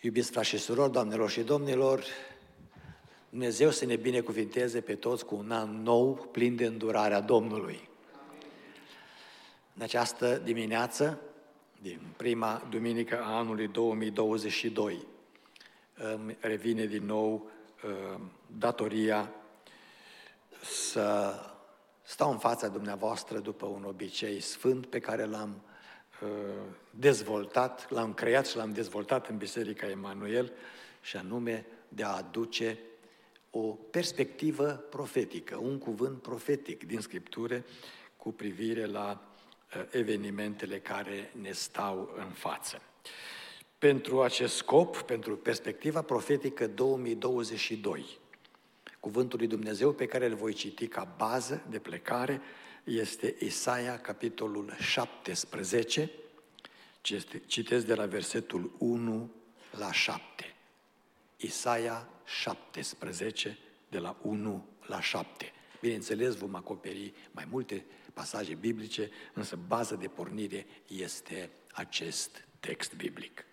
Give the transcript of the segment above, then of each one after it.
Iubiți frați și surori, doamnelor și domnilor, Dumnezeu să ne binecuvinteze pe toți cu un an nou, plin de îndurarea Domnului. În această dimineață, din prima duminică a anului 2022, îmi revine din nou datoria să stau în fața dumneavoastră după un obicei sfânt pe care l-am dezvoltat, l-am creat și l-am dezvoltat în Biserica Emanuel, și anume de a aduce o perspectivă profetică, un cuvânt profetic din Scriptură cu privire la evenimentele care ne stau în față. Pentru acest scop, pentru perspectiva profetică 2022, cuvântul lui Dumnezeu pe care îl voi citi ca bază de plecare este Isaia, capitolul 17, citesc de la versetul 1 la 7. Isaia 17, de la 1 la 7. Bineînțeles, vom acoperi mai multe pasaje biblice, însă baza de pornire este acest text biblic.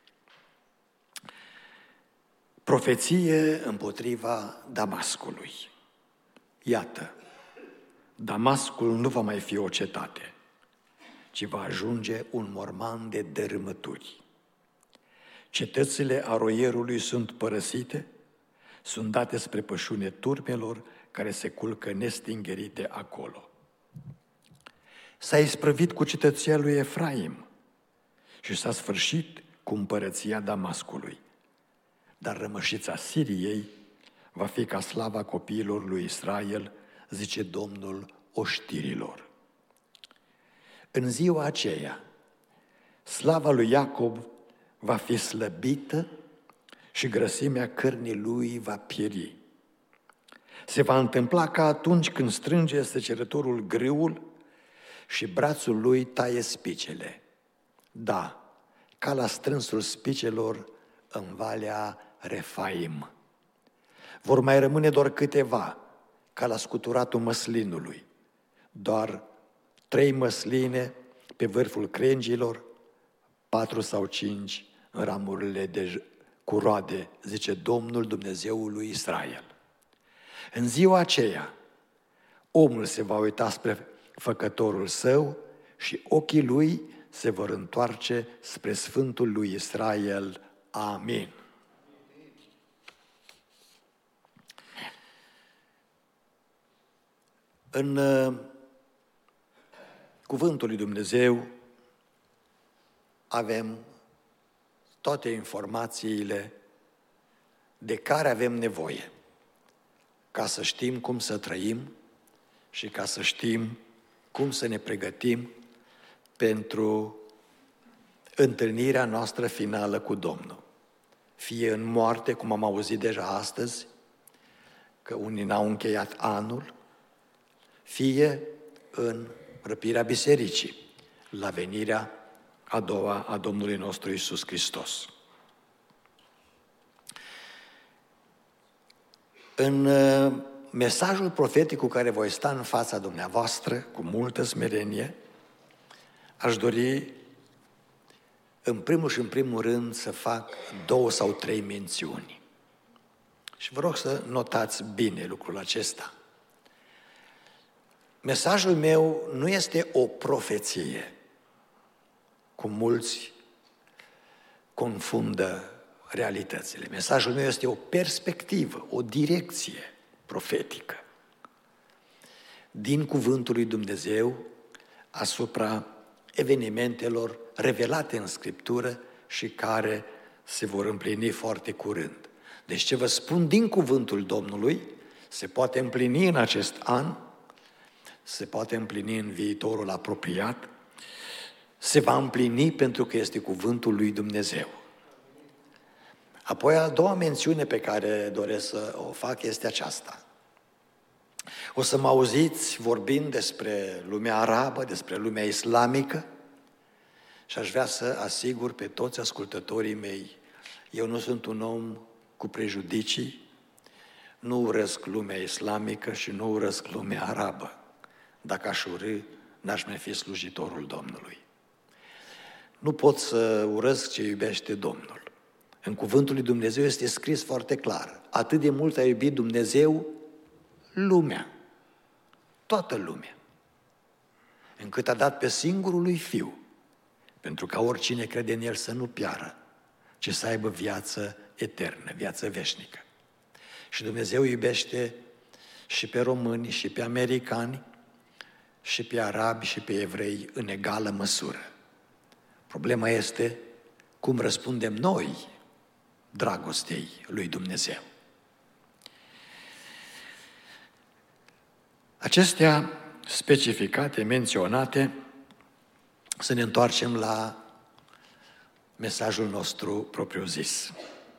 Profeție împotriva Damascului. Iată, Damascul nu va mai fi o cetate, ci va ajunge un morman de dărâmături. Cetățile aroierului sunt părăsite, sunt date spre pășune turmelor care se culcă nestingherite acolo. S-a isprăvit cu cetăția lui Efraim și s-a sfârșit cu împărăția Damascului. Dar rămășița Siriei va fi ca slava copiilor lui Israel, zice Domnul oștirilor. În ziua aceea, slava lui Iacob va fi slăbită și grăsimea cărnii lui va pieri. Se va întâmpla ca atunci când strânge săcerătorul grâul și brațul lui taie spicele. Da, ca la strânsul spicelor în Valea Refaim. Vor mai rămâne doar câteva, ca la scuturatul măslinului. Doar 3 măsline pe vârful crengilor, 4 sau 5 în ramurile cu roade, zice Domnul Dumnezeul lui Israel. În ziua aceea, omul se va uita spre făcătorul său și ochii lui se vor întoarce spre Sfântul lui Israel. Amin. În cuvântul lui Dumnezeu avem toate informațiile de care avem nevoie ca să știm cum să trăim și ca să știm cum să ne pregătim pentru întâlnirea noastră finală cu Domnul. Fie în moarte, cum am auzit deja astăzi, că unii n-au încheiat anul, fie în răpirea bisericii, la venirea a doua a Domnului nostru Iisus Hristos. În mesajul profetic cu care voi sta în fața dumneavoastră, cu multă smerenie, aș dori în primul rând să fac 2 sau 3 mențiuni. Și vă rog să notați bine lucrul acesta. Mesajul meu nu este o profeție, cum mulți confundă realitățile. Mesajul meu este o perspectivă, o direcție profetică din cuvântul lui Dumnezeu asupra evenimentelor revelate în Scriptură și care se vor împlini foarte curând. Deci ce vă spun din cuvântul Domnului se poate împlini în acest an, se poate împlini în viitorul apropiat, se va împlini pentru că este cuvântul lui Dumnezeu. Apoi, a doua mențiune pe care doresc să o fac este aceasta. O să mă auziți vorbind despre lumea arabă, despre lumea islamică și aș vrea să asigur pe toți ascultătorii mei, eu nu sunt un om cu prejudicii, nu urăsc lumea islamică și nu urăsc lumea arabă. Dacă aș urâ, n-aș mai fi slujitorul Domnului. Nu pot să urăsc ce iubește Domnul. În cuvântul lui Dumnezeu este scris foarte clar. Atât de mult a iubit Dumnezeu lumea, toată lumea, încât a dat pe singurul lui Fiu, pentru ca oricine crede în El să nu piară, ci să aibă viață eternă, viață veșnică. Și Dumnezeu iubește și pe români, și pe americani, și pe arabi, și pe evrei în egală măsură. Problema este cum răspundem noi dragostei lui Dumnezeu. Acestea specificate, menționate, să ne întoarcem la mesajul nostru propriu-zis.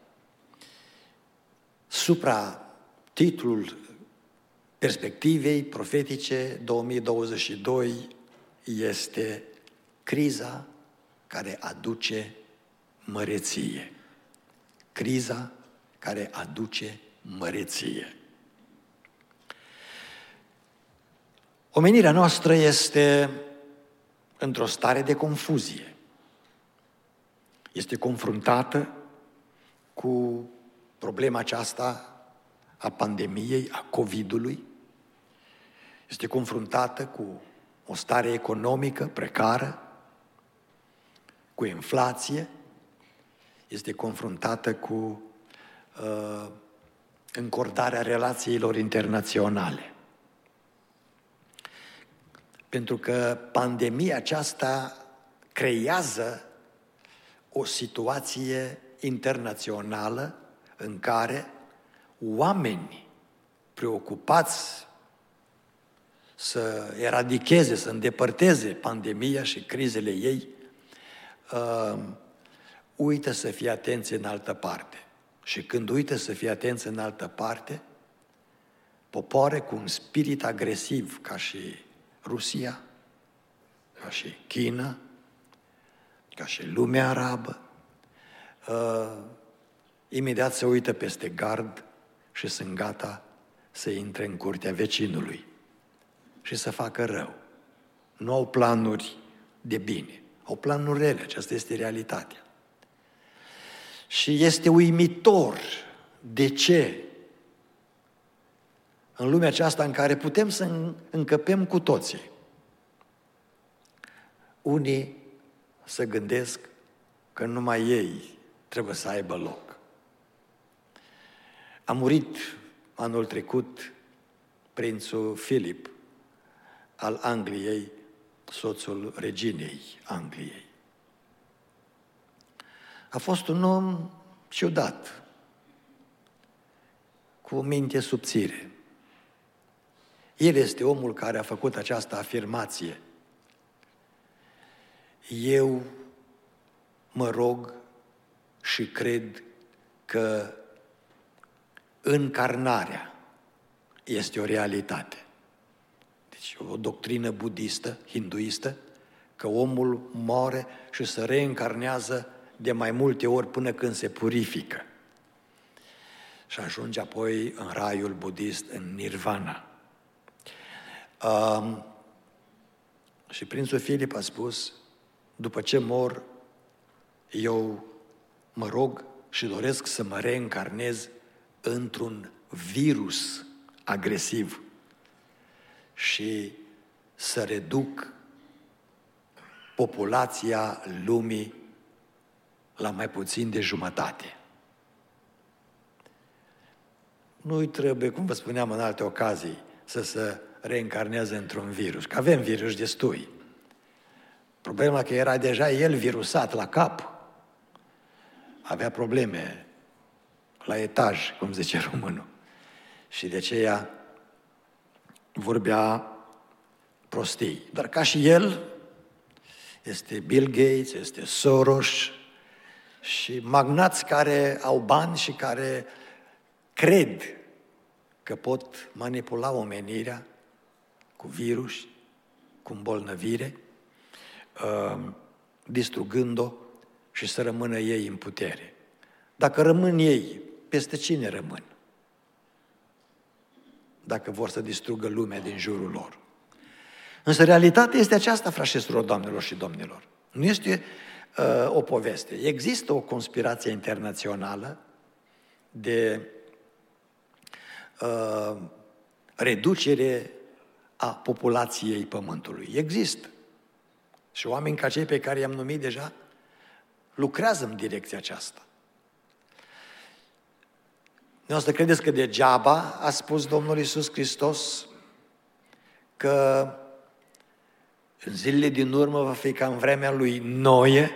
Titlul perspectivei profetice 2022 este Criza care aduce măreție. Criza care aduce măreție. Omenirea noastră este într-o stare de confuzie. Este confruntată cu problema aceasta a pandemiei, a COVID-ului. Este confruntată cu o stare economică precară, cu inflație. Este confruntată cu încordarea relațiilor internaționale. Pentru că pandemia aceasta creează o situație internațională în care oameni preocupați să eradicheze, să îndepărteze pandemia și crizele ei, uită să fie atenți în altă parte. Și când uită să fie atenți în altă parte, popoare cu un spirit agresiv, ca și Rusia, ca și China, ca și lumea arabă, imediat se uită peste gard și sunt gata să intre în curtea vecinului și să facă rău. Nu au planuri de bine, au planuri rele, aceasta este realitatea. Și este uimitor de ce în lumea aceasta în care putem să încăpem cu toții, unii se gândesc că numai ei trebuie să aibă loc. A murit anul trecut prințul Filip al Angliei, soțul reginei Angliei. A fost un om ciudat, cu o minte subțire. El este omul care a făcut această afirmație. Eu mă rog și cred că încarnarea este o realitate. Deci o doctrină budistă, hinduistă, că omul moare și se reîncarnează de mai multe ori până când se purifică. Și ajunge apoi în raiul budist, în nirvana. Și prințul Filip a spus, după ce mor, eu mă rog și doresc să mă reîncarnez într-un virus agresiv și să reduc populația lumii la mai puțin de jumătate. Nu-i trebuie, cum vă spuneam în alte ocazii, să se reîncarneze într-un virus, că avem virus destui. Problema că era deja el virusat la cap. Avea probleme la etaj, cum zice românul. Și de aceea vorbea prostii. Dar ca și el, este Bill Gates, este Soros și magnați care au bani și care cred că pot manipula omenirea cu virus, cu îmbolnăvire, distrugând-o și să rămână ei în putere. Dacă rămân ei, peste cine rămân? Dacă vor să distrugă lumea din jurul lor. Însă realitatea este aceasta, frașesurilor, doamnelor și domnilor. Nu este o poveste. Există o conspirație internațională de reducere a populației Pământului. Există. Și oameni ca cei pe care i-am numit deja lucrează în direcția aceasta. Nu o să credeți că degeaba a spus Domnul Iisus Hristos că în zilele din urmă va fi ca în vremea lui Noe.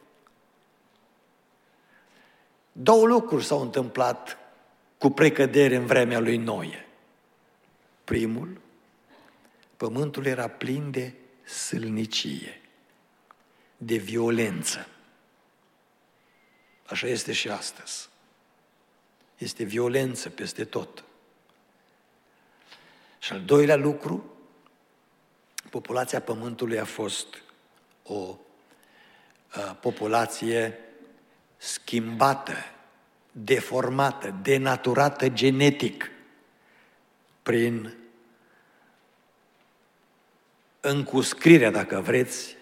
Două lucruri s-au întâmplat cu precădere în vremea lui Noe. Primul, pământul era plin de sâlnicie, de violență. Așa este și astăzi. Este violență peste tot. Și al doilea lucru, populația Pământului a fost o populație schimbată, deformată, denaturată genetic prin încuscrirea, dacă vreți,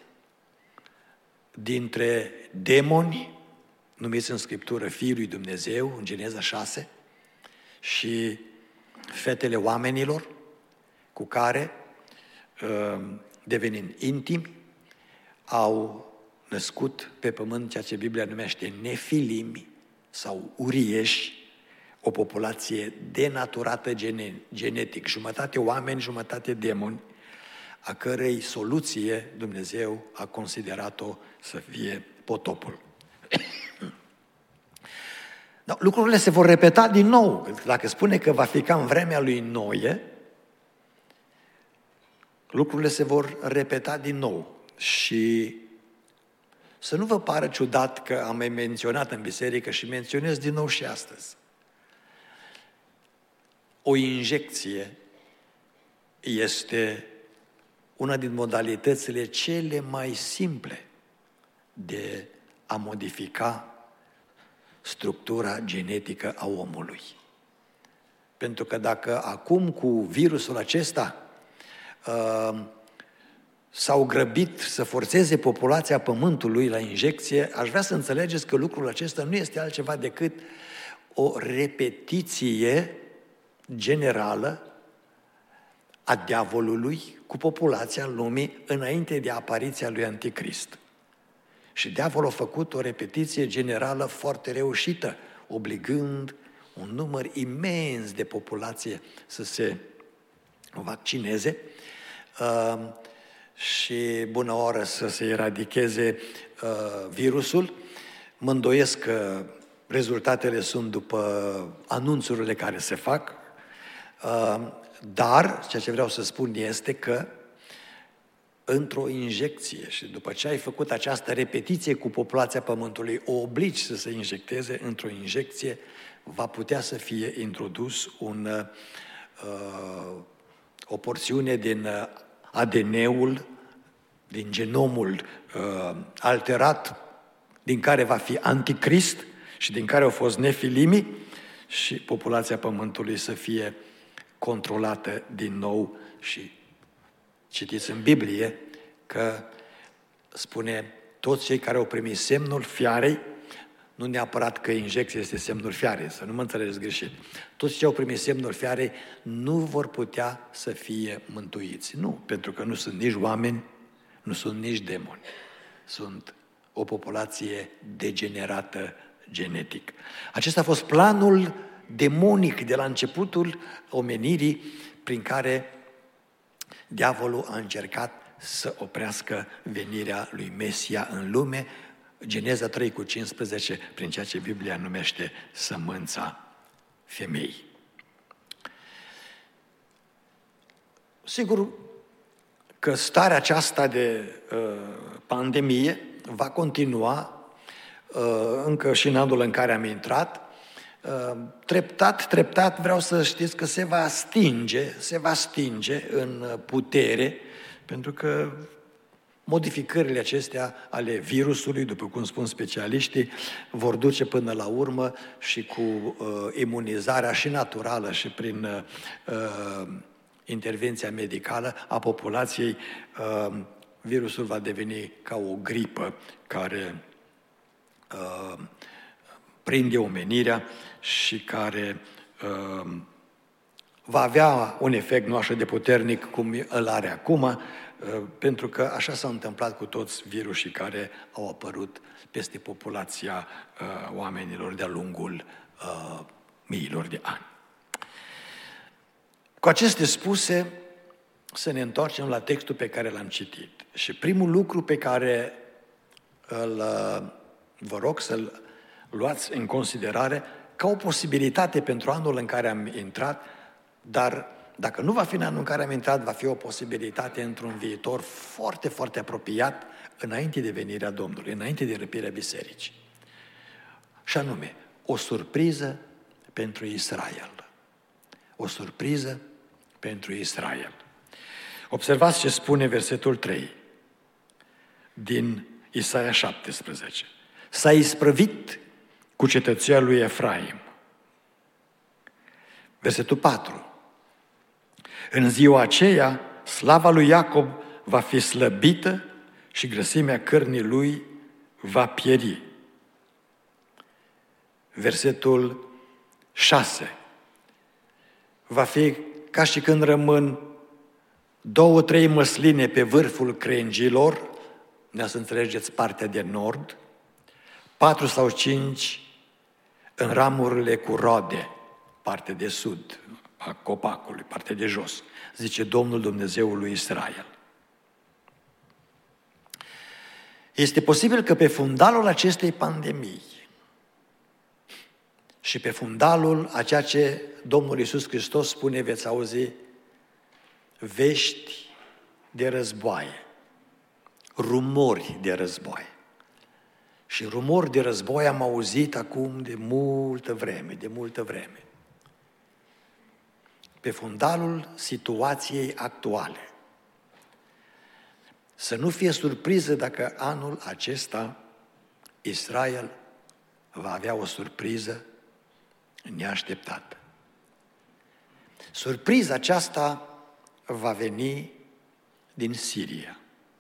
dintre demoni, numiți în Scriptură Fiul lui Dumnezeu, în Geneza 6, și fetele oamenilor, cu care, devenind intimi, au născut pe pământ ceea ce Biblia numește nefilimi sau urieși, o populație denaturată genetic, jumătate oameni, jumătate demoni, a cărei soluție Dumnezeu a considerat-o să fie potopul. No, lucrurile se vor repeta din nou. Dacă spune că va fi ca în vremea lui Noe, lucrurile se vor repeta din nou. Și să nu vă pară ciudat că am mai menționat în biserică și menționez din nou și astăzi. O injecție este una din modalitățile cele mai simple de a modifica structura genetică a omului. Pentru că dacă acum cu virusul acesta s-au grăbit să forțeze populația Pământului la injecție, aș vrea să înțelegeți că lucrul acesta nu este altceva decât o repetiție generală a diavolului cu populația lumii înainte de apariția lui Anticrist. Și diavolul a făcut o repetiție generală foarte reușită, obligând un număr imens de populație să se vaccineze și bună oră să se eradicheze virusul. Mă îndoiesc că rezultatele sunt după anunțurile care se fac, dar ceea ce vreau să spun este că într-o injecție și după ce ai făcut această repetiție cu populația Pământului, o obligi să se injecteze, într-o injecție va putea să fie introdus o porțiune din ADN-ul, din genomul alterat, din care va fi Anticrist și din care au fost nefilimii, și populația Pământului să fie controlată din nou. Și citiți în Biblie că spune toți cei care au primit semnul fiarei, nu neapărat că injecția este semnul fiarei, să nu mă înțelegeți greșit. Toți cei au primit semnul fiarei nu vor putea să fie mântuiți. Nu, pentru că nu sunt nici oameni, nu sunt nici demoni. Sunt o populație degenerată genetic. Acesta a fost planul demonic de la începutul omenirii, prin care diavolul a încercat să oprească venirea lui Mesia în lume, Geneza 3:15, prin ceea ce Biblia numește sămânța femeii. Sigur că starea aceasta de pandemie va continua încă și în anul în care am intrat. Treptat, vreau să știți că se va stinge în putere, pentru că modificările acestea ale virusului, după cum spun specialiștii, vor duce până la urmă și cu imunizarea și naturală și prin intervenția medicală a populației virusul va deveni ca o gripă care prinde omenirea și care va avea un efect nu așa de puternic cum îl are acum, pentru că așa s-a întâmplat cu toți virusii care au apărut peste populația oamenilor de-a lungul miilor de ani. Cu aceste spuse, să ne întoarcem la textul pe care l-am citit. Și primul lucru pe care vă rog să-l luați în considerare ca o posibilitate pentru anul în care am intrat, dar dacă nu va fi în anul în care am intrat, va fi o posibilitate într-un viitor foarte, foarte apropiat, înainte de venirea Domnului, înainte de răpirea bisericii. Și anume, o surpriză pentru Israel. O surpriză pentru Israel. Observați ce spune versetul 3 din Isaia 17. S-a isprăvit cucetăția lui Efraim. Versetul 4. În ziua aceea, slava lui Iacob va fi slăbită și grăsimea cărnii lui va pieri. Versetul 6. Va fi ca și când rămân 2-3 măsline pe vârful crengilor, ne să înțelegeți partea de nord, 4 sau 5 în ramurile cu rode, partea de sud, a copacului, partea de jos, zice Domnul Dumnezeul lui Israel. Este posibil că pe fundalul acestei pandemii și pe fundalul a ceea ce Domnul Iisus Hristos spune, veți auzi vești de războaie, rumori de războaie. Și rumori de război am auzit acum de multă vreme. Pe fundalul situației actuale. Să nu fie surpriză dacă anul acesta Israel va avea o surpriză neașteptată. Surpriza aceasta va veni din Siria.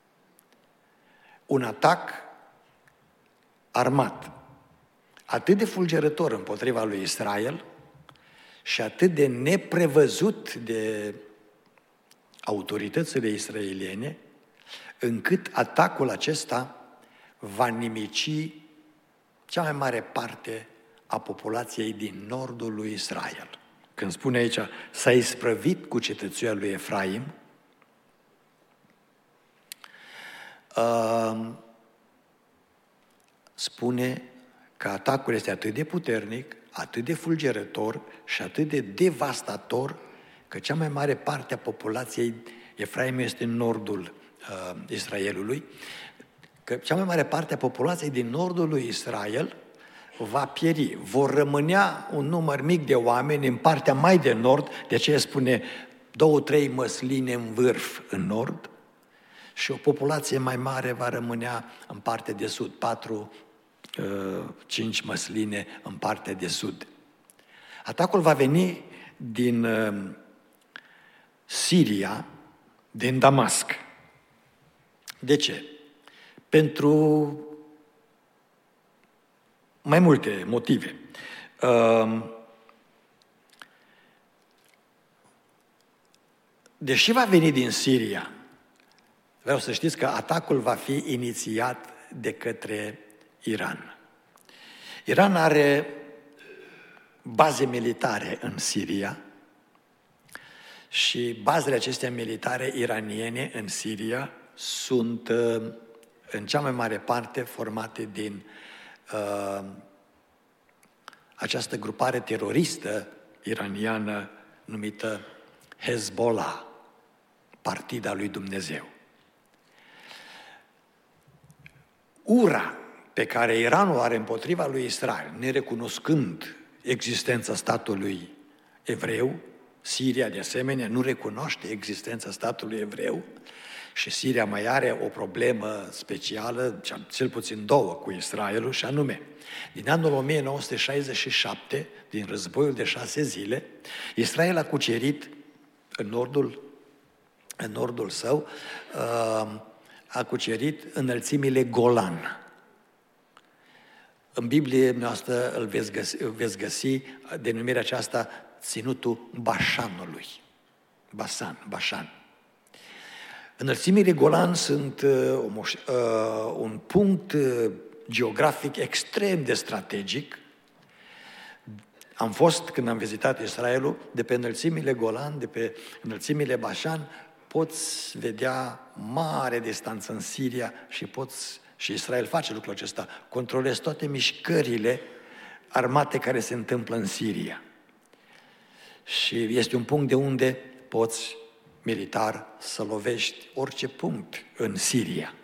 Un atac armat, atât de fulgerător împotriva lui Israel și atât de neprevăzut de autoritățile israeliene, încât atacul acesta va nimici cea mai mare parte a populației din nordul lui Israel. Când spune aici, s-a isprăvit cucetăția lui Efraim, spune că atacul este atât de puternic, atât de fulgerător și atât de devastator, că cea mai mare parte a populației, Efraim este în nordul Israelului, că cea mai mare parte a populației din nordul lui Israel va pieri. Vor rămânea un număr mic de oameni în partea mai de nord, de aceea spune 2-3 măsline în vârf în nord, și o populație mai mare va rămânea în partea de sud, 4-5 măsline în partea de sud. Atacul va veni din Siria, din Damasc. De ce? Pentru mai multe motive. Deși va veni din Siria, vreau să știți că atacul va fi inițiat de către Iran. Iran are baze militare în Siria și bazele acestea militare iraniene în Siria sunt în cea mai mare parte formate din această grupare teroristă iraniană numită Hezbollah, Partida lui Dumnezeu. Ura pe care Iranul are împotriva lui Israel, nerecunoscând existența statului evreu, Siria de asemenea nu recunoaște existența statului evreu și Siria mai are o problemă specială, cel puțin două, cu Israelul, și anume, din anul 1967, din războiul de 6 zile, Israel a cucerit în nordul său a cucerit înălțimile Golan. În Biblie noastră veți găsi denumirea aceasta ținutul Bașanului. Bașan. Înălțimile Golan sunt un punct geografic extrem de strategic. Am fost, când am vizitat Israelul, de pe înălțimile Golan, de pe înălțimile Bașan, poți vedea mare distanță în Siria și Israel face lucrul acesta, controlezi toate mișcările armate care se întâmplă în Siria. Și este un punct de unde poți militar să lovești orice punct în Siria.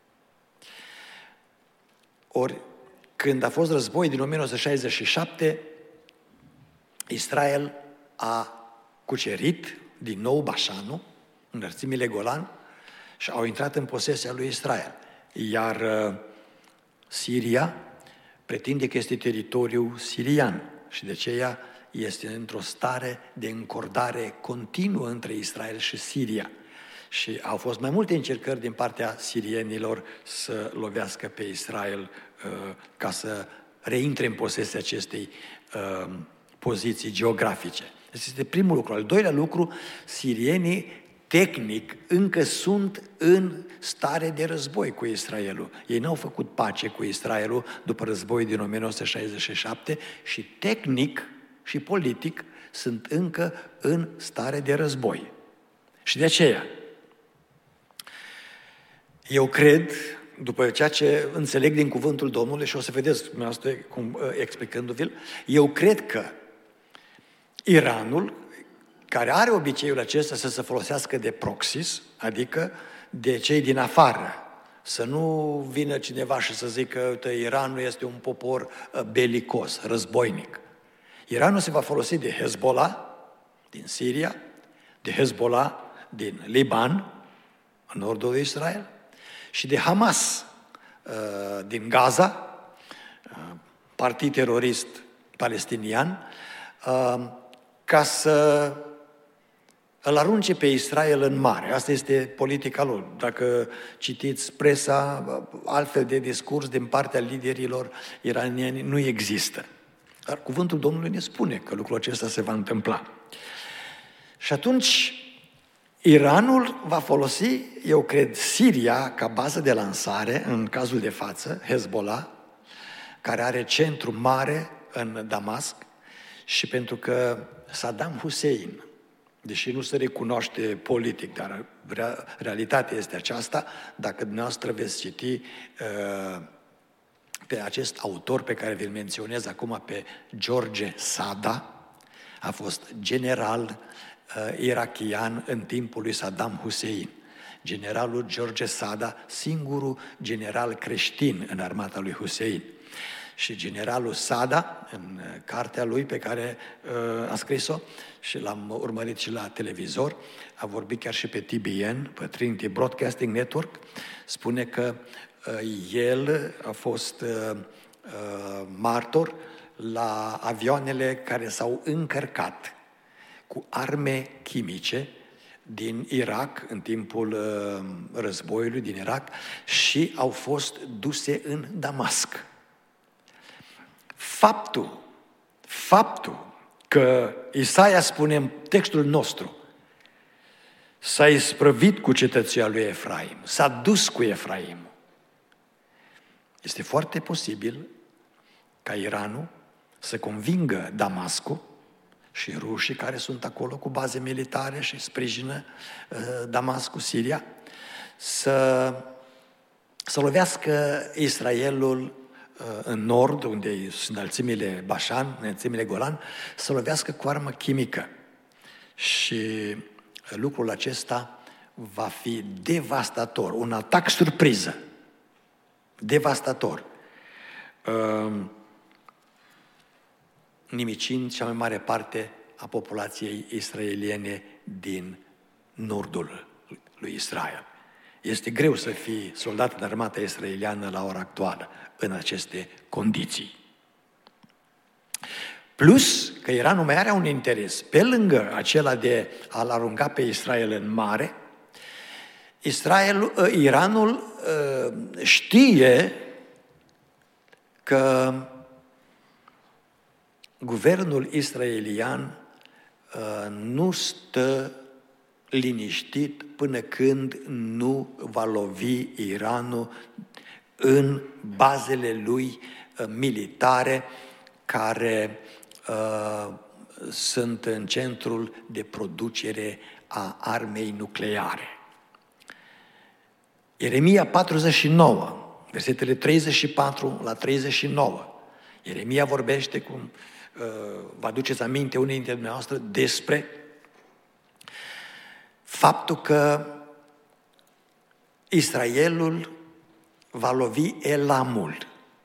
Ori, când a fost război din 1967, Israel a cucerit din nou Bașanul, înălțimile Golan, și au intrat în posesia lui Israel. Iar Siria pretinde că este teritoriul sirian și de aceea este într-o stare de încordare continuă între Israel și Siria. Și au fost mai multe încercări din partea sirienilor să lovească pe Israel ca să reintre în posesia acestei poziții geografice. Deci este primul lucru. Al doilea lucru, sirienii tehnic încă sunt în stare de război cu Israelul. Ei n-au făcut pace cu Israelul după războiul din 1967 și tehnic și politic sunt încă în stare de război. Și de aceea, eu cred, după ceea ce înțeleg din cuvântul Domnului, și o să vedeți dumneavoastră cum explicându-vi-l, eu cred că Iranul, care are obiceiul acesta să se folosească de proxies, adică de cei din afară, să nu vină cineva și să zică că Iranul este un popor belicos, războinic. Iranul se va folosi de Hezbollah din Siria, de Hezbollah din Liban, în nordul Israel, și de Hamas din Gaza, partid terorist palestinian, ca să îl arunce pe Israel în mare. Asta este politica lor. Dacă citiți presa, altfel de discurs din partea liderilor iranieni nu există. Dar cuvântul Domnului ne spune că lucrul acesta se va întâmpla. Și atunci Iranul va folosi, eu cred, Siria ca bază de lansare, în cazul de față, Hezbollah, care are centru mare în Damasc, și pentru că Saddam Hussein, deși nu se recunoaște politic, dar realitatea este aceasta, dacă dumneavoastră veți citi pe acest autor pe care vi-l menționez acum, pe George Sada, a fost general irachian în timpul lui Saddam Hussein. Generalul George Sada, singurul general creștin în armata lui Hussein. Și generalul Sada, în cartea lui pe care a scris-o, și l-am urmărit și la televizor, a vorbit chiar și pe TBN, pe Trinity Broadcasting Network, spune că el a fost martor la avioanele care s-au încărcat cu arme chimice din Irak, în timpul războiului din Irak, și au fost duse în Damasc. Faptul că Isaia spune în textul nostru, s-a isprăvit cu cetăția lui Efraim, s-a dus cu Efraim, este foarte posibil ca Iranul să convingă Damascul și rușii care sunt acolo cu baze militare și sprijină Damascul, Siria, să lovească Israelul în nord, unde sunt înălțimile Bașan, înălțimile Golan, să lovească cu armă chimică. Și lucrul acesta va fi devastator, un atac surpriză, devastator, nimicind cea mai mare parte a populației israeliene din nordul lui Israel. Este greu să fii soldat în armata israeliană la ora actuală, în aceste condiții. Plus că Iranul mai are un interes, pe lângă acela de a-l arunca pe Israel în mare, Iranul știe că guvernul israelian nu stă liniștit până când nu va lovi Iranul în bazele lui militare care sunt în centrul de producere a armei nucleare. Ieremia 49, versetele 34 la 39. Ieremia vorbește, cum vă aduceți aminte unii dintre dumneavoastră, despre faptul că Israelul va lovi Elamul.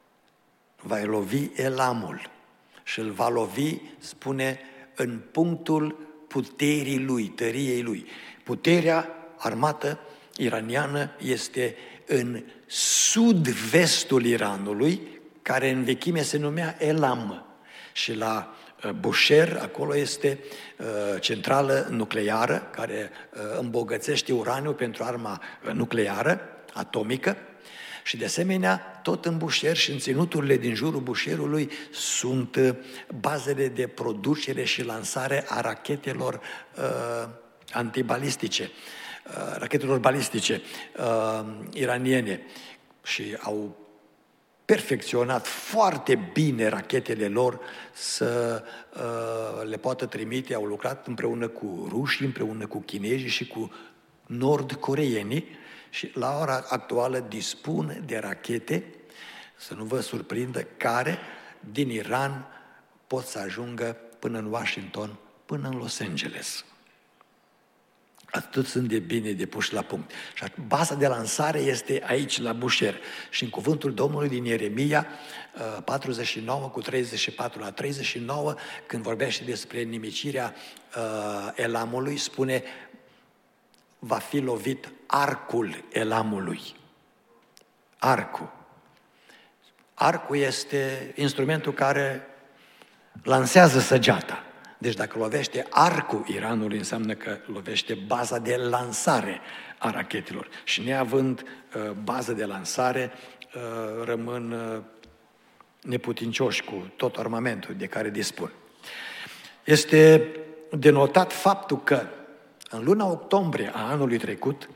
Va lovi Elamul și îl va lovi, spune, în punctul puterii lui, tăriei lui. Puterea armată iraniană este în sud-vestul Iranului, care în vechime se numea Elam. Și la Bushehr, acolo este centrală nucleară care îmbogățește uraniu pentru arma nucleară, atomică. Și de asemenea, tot în Bushehr și în ținuturile din jurul Bushehrului sunt bazele de producere și lansare a rachetelor antibalistice, rachetelor balistice iraniene. Și au perfecționat foarte bine rachetele lor să le poată trimite. Au lucrat împreună cu rușii, împreună cu chinezii și cu nord-coreenii și la ora actuală dispun de rachete, să nu vă surprindă, care din Iran pot să ajungă până în Washington, până în Los Angeles. Atât sunt de bine de puși la punct. Și baza de lansare este aici, la Bushehr. Și în cuvântul Domnului din Ieremia 49 cu 34 la 39, când vorbește despre nimicirea Elamului, spune: va fi lovit arcul Elamului. Arcul. Arcul este instrumentul care lansează săgeata. Deci dacă lovește arcul Iranului, înseamnă că lovește baza de lansare a rachetelor. Și neavând bază de lansare, rămân neputincioși cu tot armamentul de care dispun. Este denotat faptul că în luna octombrie a anului trecut,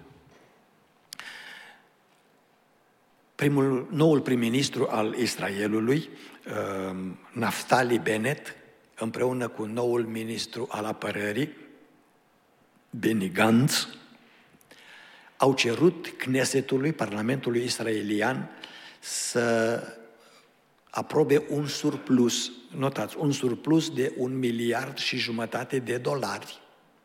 noul prim-ministru al Israelului, Naftali Bennett, împreună cu noul ministru al apărării, Benny Gantz, au cerut Knesetului, Parlamentului israelian, să aprobe un surplus, notați, un surplus de $1,5 miliarde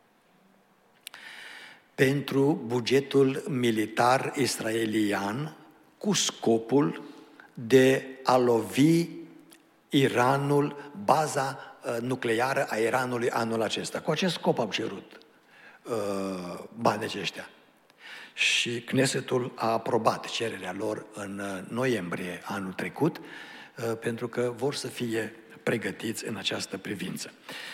pentru bugetul militar israelian, cu scopul de a lovi Iranul, baza nucleară a Iranului anul acesta. Cu acest scop au cerut banii aceștia. Și Knesetul a aprobat cererea lor în noiembrie anul trecut, pentru că vor să fie pregătiți în această privință.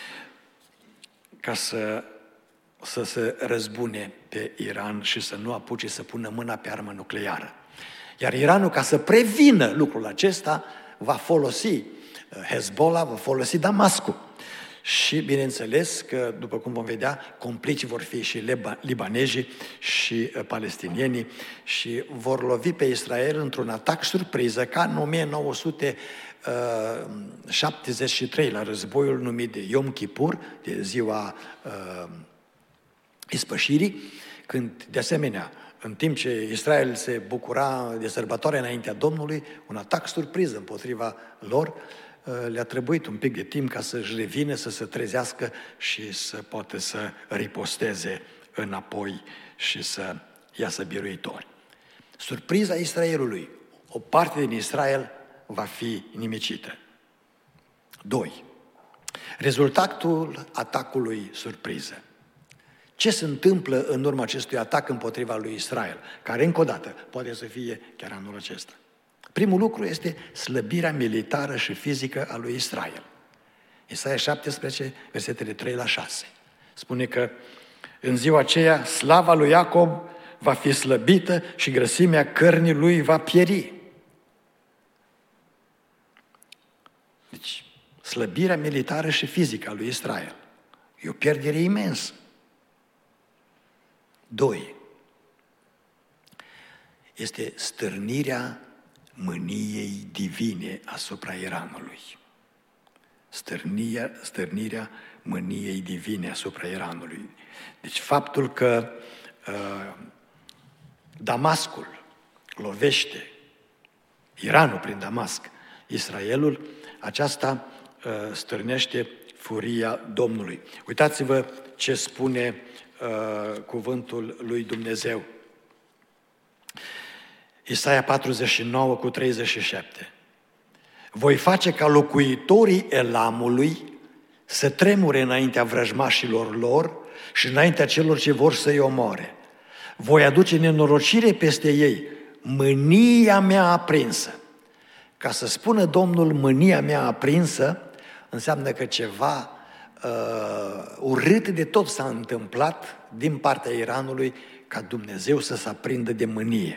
Ca să se răzbune pe Iran și să nu apuce să pună mâna pe armă nucleară. Iar Iranul, ca să prevină lucrul acesta, va folosi Hezbollah, va folosi Damascul. Și bineînțeles că, după cum vom vedea, complicii vor fi și libanezii și palestinienii și vor lovi pe Israel într-un atac surpriză, ca în 1973, la războiul numit de Yom Kippur, de ziua ispășirii, când, de asemenea, în timp ce Israel se bucura de sărbătoare înaintea Domnului, un atac surpriză împotriva lor, le-a trebuit un pic de timp ca să-și revină, să se trezească și să poată să riposteze înapoi și să iasă biruitori. Surpriza Israelului. O parte din Israel va fi nimicită. 2. Rezultatul atacului surpriză. Ce se întâmplă în urma acestui atac împotriva lui Israel, care, încă o dată, poate să fie chiar anul acesta? Primul lucru este slăbirea militară și fizică a lui Israel. Isaia 17, versetele 3 la 6. Spune că în ziua aceea slava lui Iacob va fi slăbită și grăsimea cărnii lui va pieri. Deci, slăbirea militară și fizică a lui Israel e o pierdere imensă. 2. Este stârnirea mâniei divine asupra Iranului. Stârnirea mâniei divine asupra Iranului. Deci faptul că Damascul lovește, Iranul prin Damasc, Israelul, aceasta stârnește furia Domnului. Uitați-vă ce spune cuvântul lui Dumnezeu. Isaia 49 cu 37. Voi face ca locuitorii Elamului să tremure înaintea vrăjmașilor lor și înaintea celor ce vor să-i omoare. Voi aduce nenorocire peste ei, mânia mea aprinsă. Ca să spună Domnul mânia mea aprinsă, înseamnă că ceva urât de tot s-a întâmplat din partea Iranului ca Dumnezeu să se aprindă de mânie.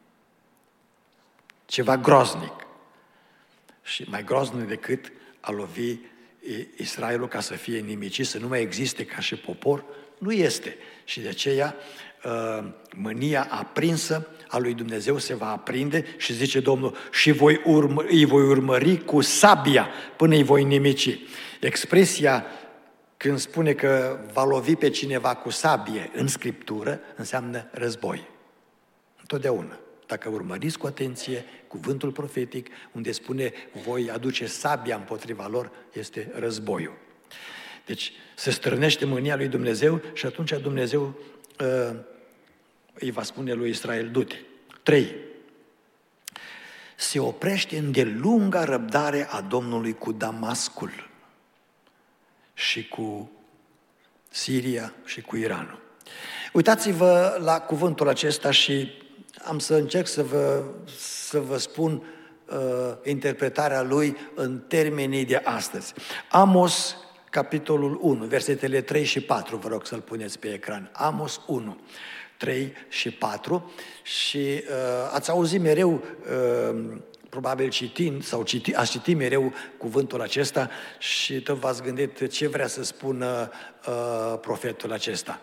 Ceva groaznic. Și mai groaznic decât a lovi Israelul ca să fie nimicit, să nu mai existe ca și popor, nu este. Și de aceea mânia aprinsă a lui Dumnezeu se va aprinde și zice Domnul, și îi voi urmări cu sabia până îi voi nimici. Expresia când spune că va lovi pe cineva cu sabie în Scriptură, înseamnă război. Întotdeauna. Dacă urmăriți cu atenție cuvântul profetic, unde spune voi aduce sabia împotriva lor, este războiul. Deci se stârnește mânia lui Dumnezeu și atunci Dumnezeu îi va spune lui Israel, du-te. 3. Se oprește îndelunga răbdare a Domnului cu Damascul și cu Siria și cu Iranul. Uitați-vă la cuvântul acesta și am să încerc să vă spun interpretarea lui în termenii de astăzi. Amos, capitolul 1, versetele 3 și 4, vă rog să-l puneți pe ecran. Amos 1, 3 și 4 și ați auzit mereu, probabil citind, sau ați citit mereu cuvântul acesta și tot v-ați gândit ce vrea să spună profetul acesta.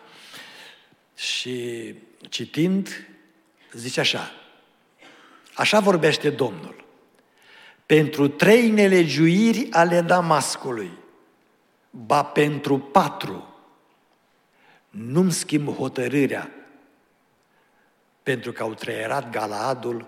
Și citind, zice așa, așa vorbește Domnul, pentru 3 nelegiuiri ale Damascului, ba pentru 4, nu-mi schimb hotărârea, pentru că au trăierat Galaadul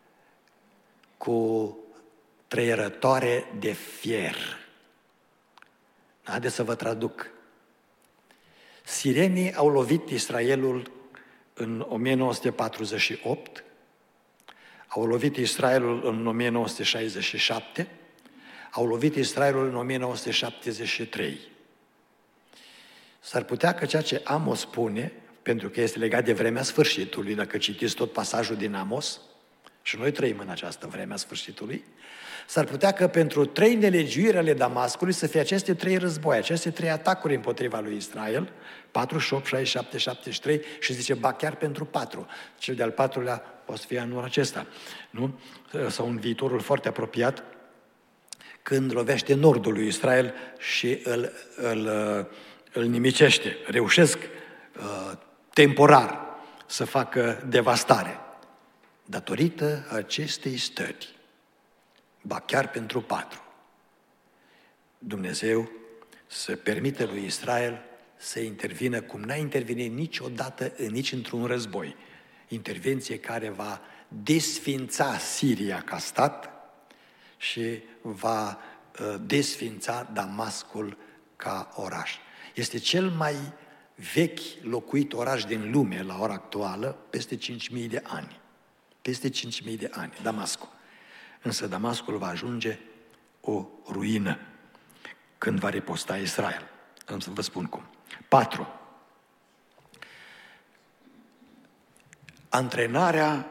cu trăierătoare de fier. Haideți să vă traduc. Sirenii au lovit Israelul în 1948, au lovit Israelul în 1967, au lovit Israelul în 1973. S-ar putea că ceea ce Amos spune, pentru că este legat de vremea sfârșitului, dacă citiți tot pasajul din Amos, și noi trăim în această vreme a sfârșitului, s-ar putea că pentru 3 nelegiuiri ale Damascului să fie aceste 3 război, aceste 3 atacuri împotriva lui Israel, 48, 67, 73 și zice, ba chiar pentru 4. Cel de-al 4-lea o să fie anul acesta, nu? Sau în viitorul foarte apropiat, când lovește nordul lui Israel și îl nimicește. Reușesc temporar să facă devastare. Datorită acestei stări, ba chiar pentru 4, Dumnezeu să permită lui Israel să intervină cum n-a intervenit niciodată nici într-un război. Intervenție care va desfința Siria ca stat și va desfința Damascul ca oraș. Este cel mai vechi locuit oraș din lume la ora actuală, peste 5.000 de ani. Peste 5.000 de ani, Damascul. Însă Damascul va ajunge o ruină când va riposta Israel. Am să vă spun cum. 4. Antrenarea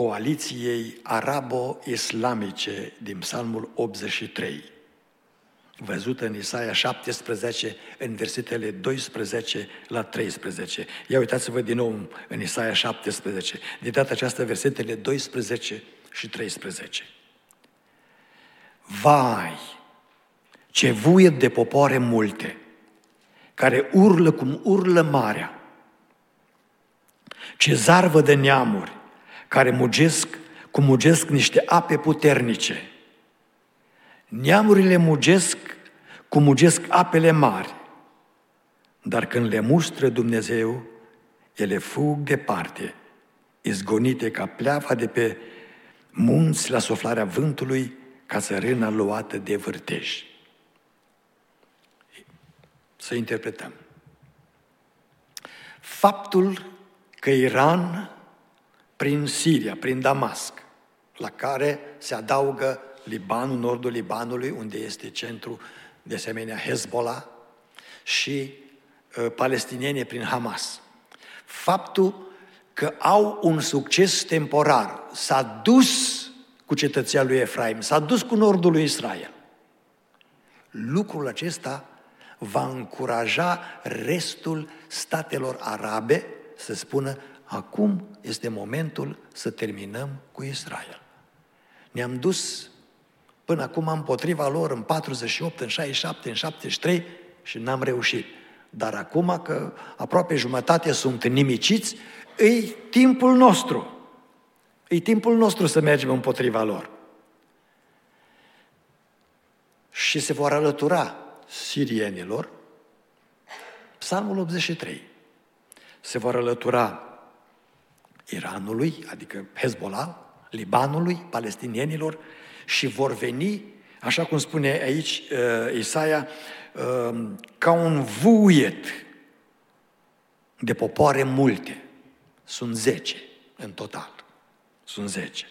coaliției arabo-islamice din Psalmul 83. văzută în Isaia 17, în versetele 12 la 13. Ia uitați-vă din nou în Isaia 17, de data aceasta versetele 12 și 13. Vai, ce vuiet de popoare multe, care urlă cum urlă marea, ce zarvă de neamuri, care mugesc cum mugesc niște ape puternice. Neamurile mugesc cum mugesc apele mari, dar când le mustră Dumnezeu, ele fug departe, izgonite ca pleava de pe munți la suflarea vântului, ca țărâna luată de vârtej. Să interpretăm. Faptul că Iran, prin Siria, prin Damasc, la care se adaugă Libanul, nordul Libanului, unde este centru, de asemenea, Hezbollah, și palestinienii prin Hamas. Faptul că au un succes temporar, s-a dus cu cetăția lui Efraim, s-a dus cu nordul lui Israel. Lucrul acesta va încuraja restul statelor arabe să spună: acum este momentul să terminăm cu Israel. Ne-am dus până acum împotriva lor în 48, în 67, în 73 și n-am reușit. Dar acum că aproape jumătate sunt nimiciți, e timpul nostru. E timpul nostru să mergem împotriva lor. Și se vor alătura sirienilor, Psalmul 83. Se vor alătura Iranului, adică Hezbollah, Libanului, palestinienilor, și vor veni, așa cum spune aici Isaia, ca un vuiet de popoare multe. Sunt 10 în total. Sunt 10.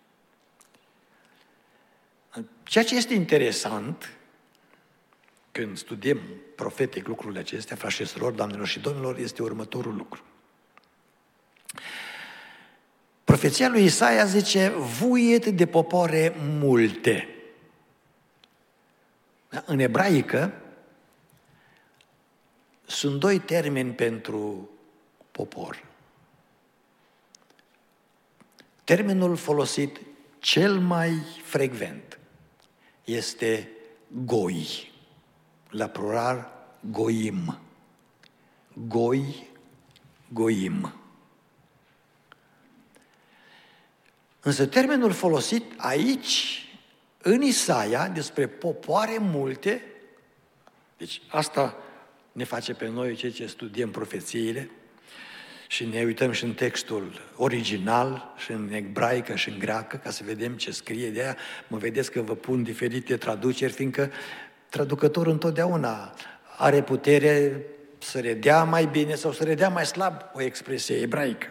Ceea ce este interesant când studiem profetic lucrurile acestea, frați și surori, doamnelor și domnilor, este următorul lucru. Profeția lui Isaia zice: vuiet de popoare multe. În ebraică sunt 2 termeni pentru popor. Termenul folosit cel mai frecvent este goi, la plural goim. Goi, goim. Însă termenul folosit aici, în Isaia, despre popoare multe, deci asta ne face pe noi cei ce studiem profețiile și ne uităm și în textul original, și în ebraică și în greacă, ca să vedem ce scrie. De aia mă vedeți că vă pun diferite traduceri, fiindcă traducătorul întotdeauna are putere să redea mai bine sau să redea mai slab o expresie ebraică.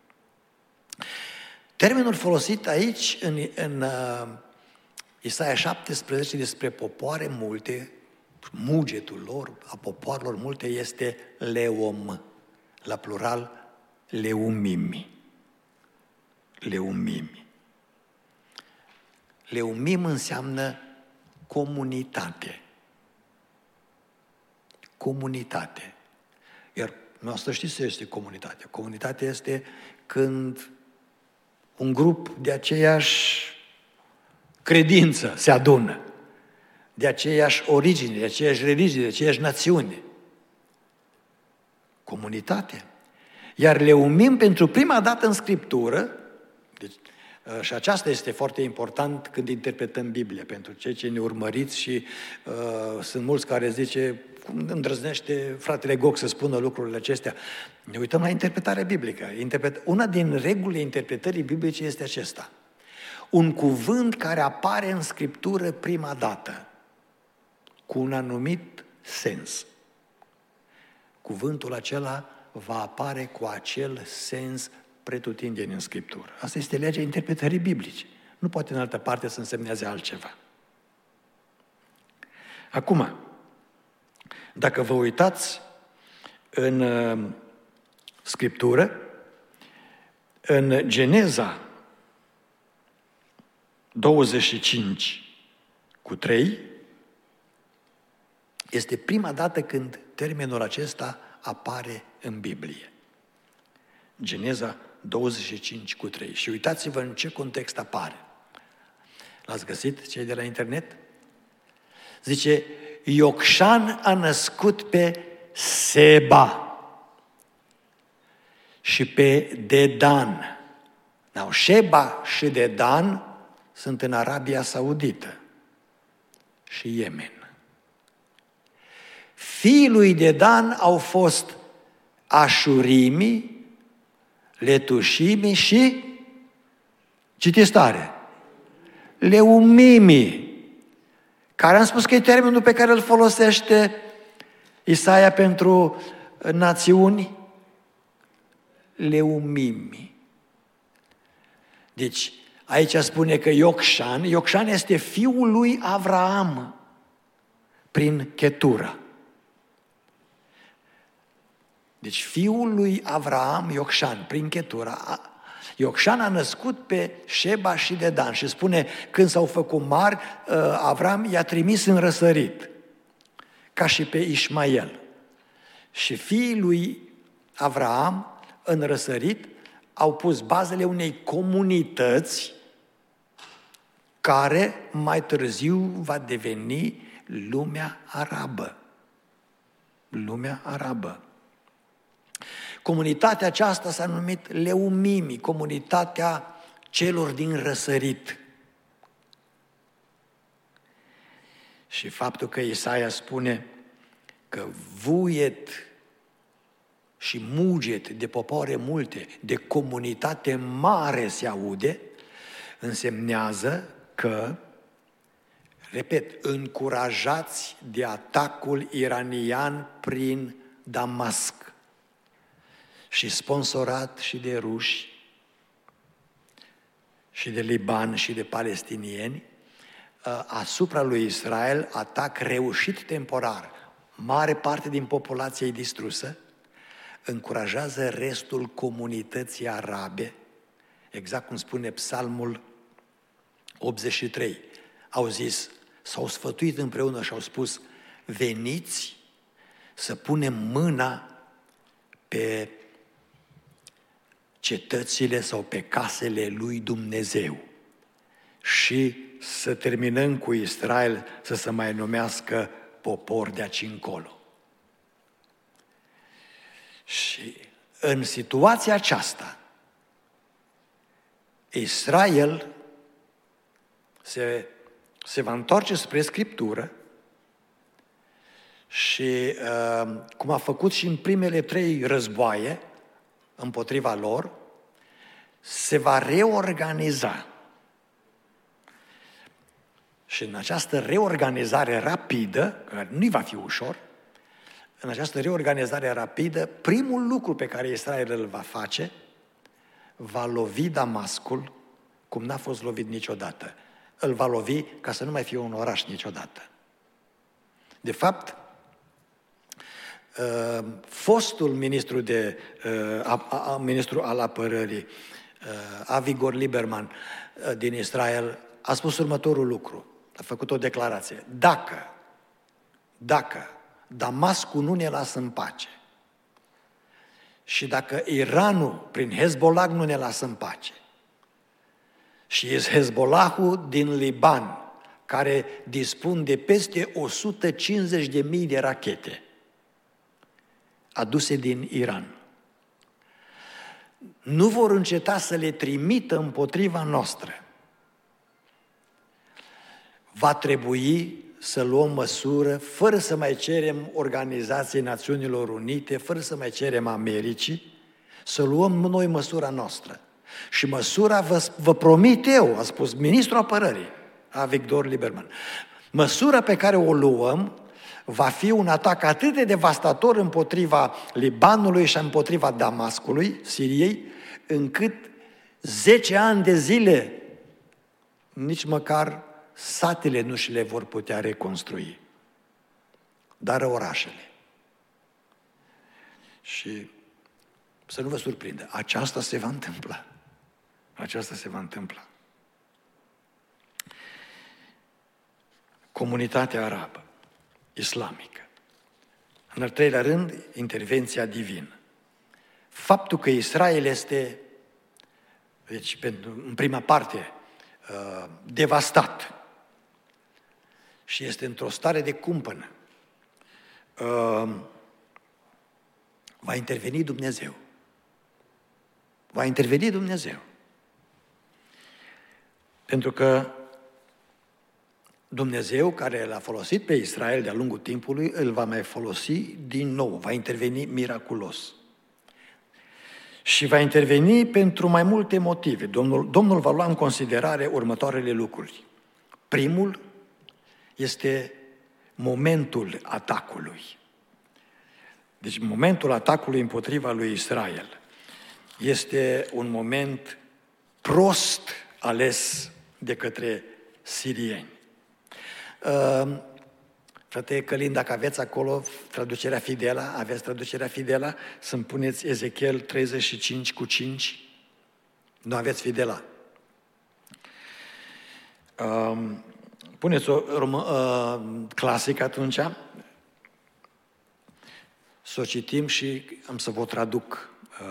Termenul folosit aici, în Isaia 17, despre popoare multe, mugetul lor, a popoarelor multe, este leom, la plural leumimi. Leumimi. Leumim înseamnă comunitate. Comunitate. Iar noastră știți ce este comunitate? Comunitatea este când un grup de aceeași credință se adună, de aceeași origine, de aceeași religie, de aceeași națiune. Comunitate. Iar leumim pentru prima dată în Scriptură, deci, și aceasta este foarte important când interpretăm Biblia, pentru cei ce ne urmăriți și sunt mulți care zice: cum îndrăznește fratele Goc să spună lucrurile acestea? Ne uităm la interpretarea biblică. Una din regulile interpretării biblice este acesta: un cuvânt care apare în Scriptură prima dată, cu un anumit sens. Cuvântul acela va apare cu acel sens pretutindeni în Scriptură. Asta este legea interpretării biblice. Nu poate în altă parte să însemneze altceva. Acum, dacă vă uitați în Scriptură, în Geneza 25:3, Este prima dată când termenul acesta apare în Biblie. Geneza 25:3. Și uitați-vă în ce context apare. L-ați găsit, cei de la internet? Zice, Iocșan a născut pe Seba și pe Dedan. Now, Sheba și Dedan sunt în Arabia Saudită și Yemen. Fiii lui Dedan au fost Așurimi, Letușimi și, citiți tare, Leumimi, care am spus că e termenul pe care îl folosește Isaia pentru națiuni, Leumimi. Deci, aici spune că Iocșan este fiul lui Avraam prin Chetura. Deci fiul lui Avraam, Iocșan, prin Chetura, Iocșan a născut pe Sheba și Dedan și spune, când s-au făcut mari, Avram i-a trimis în răsărit, ca și pe Ismael. Și fiii lui Avraam, în răsărit, au pus bazele unei comunități care mai târziu va deveni lumea arabă. Lumea arabă. Comunitatea aceasta s-a numit Leumimi, comunitatea celor din răsărit. Și faptul că Isaia spune că vuiet și muget de popoare multe, de comunitate mare se aude, însemnează că, repet, încurajați de atacul iranian prin Damasc și sponsorat și de ruși, și de Liban, și de palestinieni, asupra lui Israel, atac reușit temporar, mare parte din populație distrusă, încurajează restul comunității arabe, exact cum spune Psalmul 83. Au zis, s-au sfătuit împreună și au spus, veniți să punem mâna pe cetățile sau pe casele lui Dumnezeu și să terminăm cu Israel să se mai numească popor de aici încolo. Și în situația aceasta, Israel se va întoarce spre Scriptură și, cum a făcut și în primele 3 războaie împotriva lor, se va reorganiza. Și în această reorganizare rapidă, care nu-i va fi ușor, în această reorganizare rapidă, primul lucru pe care Israel îl va face, va lovi Damascul cum n-a fost lovit niciodată. Îl va lovi ca să nu mai fie un oraș niciodată. De fapt, fostul ministru al apărării, Avigdor Lieberman din Israel, a spus următorul lucru. A făcut o declarație. Dacă Damascul nu ne lasă în pace și dacă Iranul prin Hezbollah nu ne lasă în pace și Hezbollahul din Liban, care dispun de peste 150.000 de rachete aduse din Iran, nu vor înceta să le trimită împotriva noastră, va trebui să luăm măsură, fără să mai cerem Organizației Națiunilor Unite, fără să mai cerem Americii, să luăm noi măsura noastră. Și măsura, vă promit eu, a spus ministrul apărării, Avigdor Lieberman, măsura pe care o luăm va fi un atac atât de devastator împotriva Libanului și împotriva Damascului, Siriei, încât 10 ani de zile nici măcar satele nu și le vor putea reconstrui, dar orașele. Și să nu vă surprindă, aceasta se va întâmpla. Aceasta se va întâmpla. Comunitatea arabă, islamică, În al treilea rând, intervenția divină. Faptul că Israel este, deci în prima parte, devastat și este într-o stare de cumpănă, va interveni Dumnezeu. Va interveni Dumnezeu. Pentru că Dumnezeu, care l-a folosit pe Israel de-a lungul timpului, îl va mai folosi din nou, va interveni miraculos. Și va interveni pentru mai multe motive. Domnul va lua în considerare următoarele lucruri. Primul este momentul atacului. Deci momentul atacului împotriva lui Israel este un moment prost ales de către sirieni. Frate Călin, dacă aveți acolo traducerea Fidela, aveți traducerea Fidela, să-mi puneți Ezechiel 35:5. Nu aveți Fidela. Puneți o clasică atunci, să o citim și am să vă traduc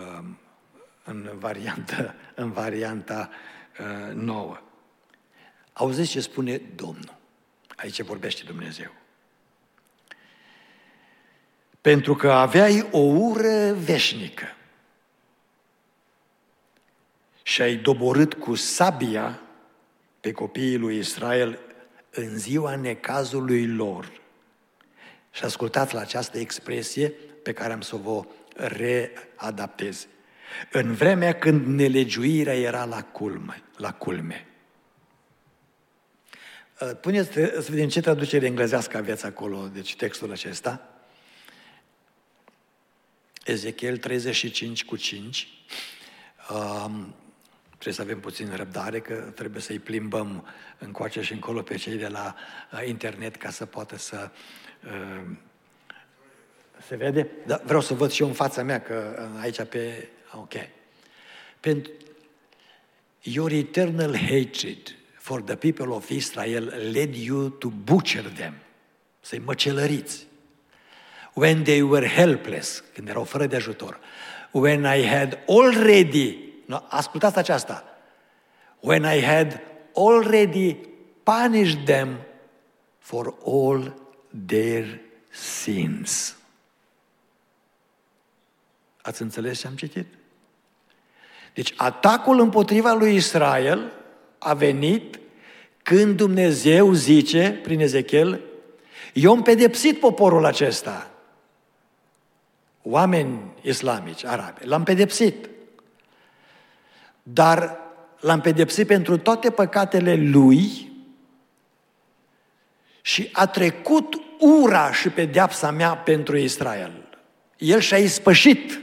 în varianta nouă. Auziți ce spune Domnul? Aici vorbește Dumnezeu. Pentru că aveai o ură veșnică și ai doborât cu sabia pe copiii lui Israel în ziua necazului lor. Și ascultați la această expresie pe care am să vă readaptez. În vremea când nelegiuirea era la culme. Puneți, să vedem ce traducere englezească aveți acolo, deci textul acesta. Ezechiel 35:5. Trebuie să avem puțin răbdare, că trebuie să-i plimbăm încoace și încolo pe cei de la internet ca să poată să se vede. Dar vreau să văd și eu în fața mea, că aici pe... Ok. Pentru your eternal hatred for the people of Israel led you to butcher them. Să-i măcelăriți. When they were helpless, când erau fără de ajutor. When I had already, ascultați aceasta, when I had already punished them for all their sins. Ați înțeles ce am citit? Deci atacul împotriva lui Israel a venit când Dumnezeu zice, prin Ezechiel, eu am pedepsit poporul acesta. Oameni islamici, arabi, l-am pedepsit. Dar l-am pedepsit pentru toate păcatele lui și a trecut ura și pedeapsa mea pentru Israel. El și-a ispășit.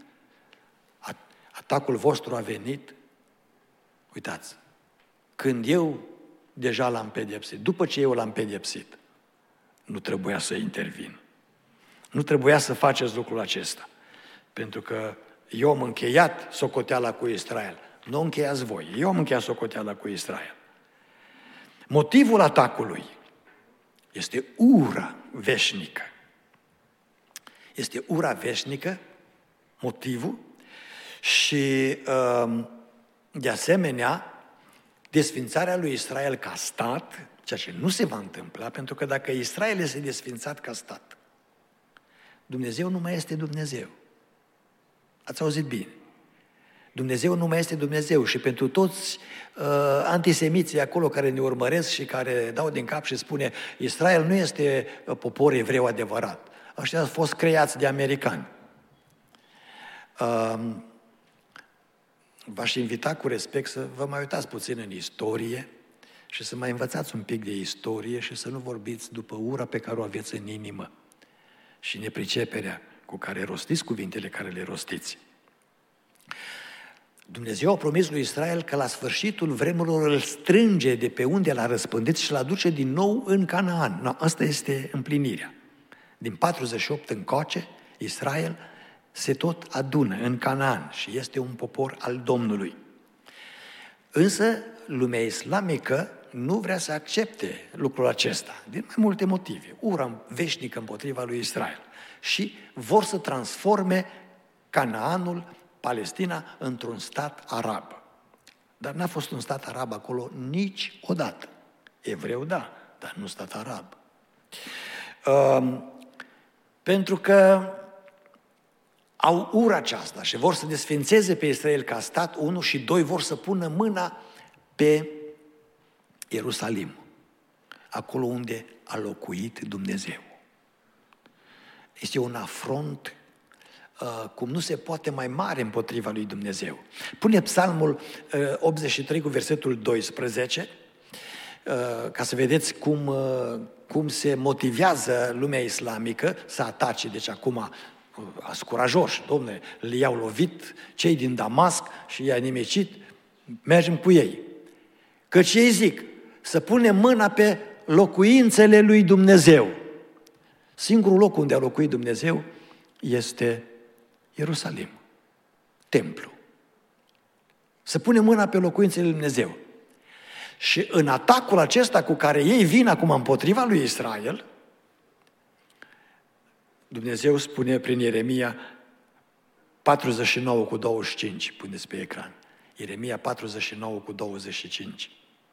Atacul vostru a venit, uitați, când eu deja l-am pedepsit, după ce eu l-am pedepsit, nu trebuia să intervin. Nu trebuia să faceți lucrul acesta. Pentru că eu am încheiat socoteala cu Israel. Nu încheiați voi. Eu am încheiat socoteala cu Israel. Motivul atacului este ura veșnică. Este ura veșnică, motivul, și de asemenea desfințarea lui Israel ca stat, ceea ce nu se va întâmpla, pentru că dacă Israel este desfințat ca stat, Dumnezeu nu mai este Dumnezeu. Ați auzit bine. Dumnezeu nu mai este Dumnezeu și pentru toți antisemiții acolo care ne urmăresc și care dau din cap și spune Israel nu este popor evreu adevărat. Ăștia au fost creați de americani. V-aș invita cu respect să vă mai uitați puțin în istorie și să mai învățați un pic de istorie și să nu vorbiți după ura pe care o aveți în inimă și nepriceperea cu care rostiți cuvintele care le rostiți. Dumnezeu a promis lui Israel că la sfârșitul vremurilor îl strânge de pe unde l-a răspândit și l-a duce din nou în Canaan. No, asta este împlinirea. Din 48 încoace, Israel se tot adună în Canaan și este un popor al Domnului. Însă, lumea islamică nu vrea să accepte lucrul acesta, din mai multe motive. Ura veșnică împotriva lui Israel. Și vor să transforme Canaanul, Palestina, într-un stat arab. Dar n-a fost un stat arab acolo niciodată. Evreu, da, dar nu stat arab. Pentru că au ura aceasta și vor să desfințeze pe Israel ca stat, 1, și 2, vor să pună mâna pe Ierusalim, acolo unde a locuit Dumnezeu. Este un afront cum nu se poate mai mare împotriva lui Dumnezeu. Pune Psalmul 83 cu versetul 12, ca să vedeți cum se motivează lumea islamică să atace. Deci acum ascurajoși, domne, i-au lovit cei din Damasc și i-a nimicit, mergem cu ei. Căci ei zic, să punem mâna pe locuințele lui Dumnezeu. Singurul loc unde a locuit Dumnezeu este Ierusalim, templu. Să punem mâna pe locuințele lui Dumnezeu. Și în atacul acesta cu care ei vin acum împotriva lui Israel, Dumnezeu spune prin Ieremia 49 cu 25, puneți pe ecran. Ieremia 49 cu 25.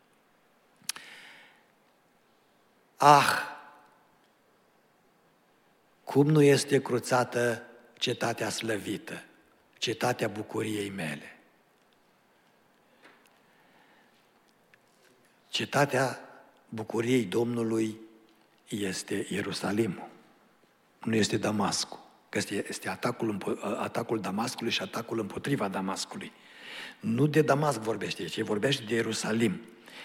Cum nu este cruțată cetatea slăvită, cetatea bucuriei mele. Cetatea bucuriei Domnului este Ierusalimul, nu este Damascul, că este atacul Damascului și atacul împotriva Damascului. Nu de Damasc vorbește, ci vorbește de Ierusalim.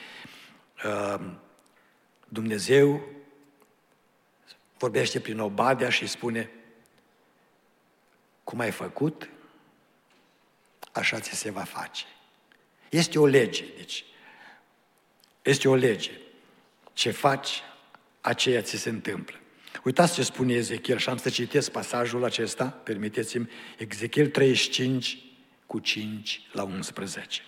Dumnezeu vorbește prin Obadea și spune: cum ai făcut, așa ți se va face. Este o lege, deci. Este o lege. Ce faci, aceea ți se întâmplă. Uitați ce spune Ezechiel și am să citesc pasajul acesta, permiteți-mi, Ezechiel 35 cu 5 la 11.